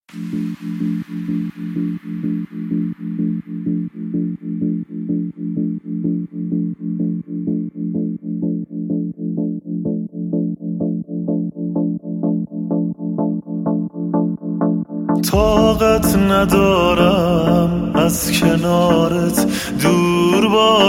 طاقت ندارم از کنارت دور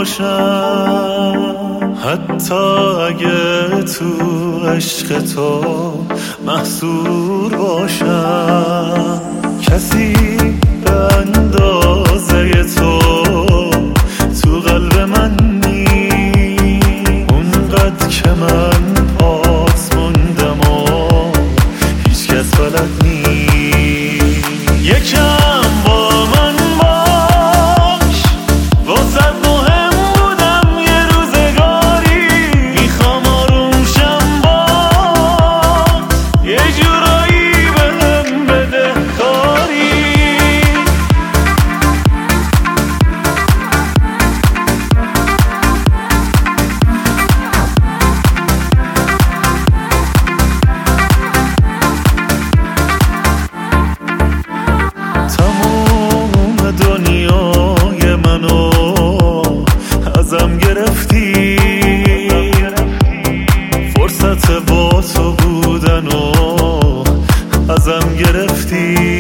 باشم، حتی اگه تو عشق تو محصور باشم. کسی به اندازه تو قلب من نی، اونقدر که من پاس موندم و هیچ کس بلد نی. یکم با من باش، واسه مهم بودم یه روزگاری، میخوام آروم شم بات، یه جورایی بهم بده کاری. دنیای منو ازم گرفتی، فرصت با تو بودنو ازم گرفتی.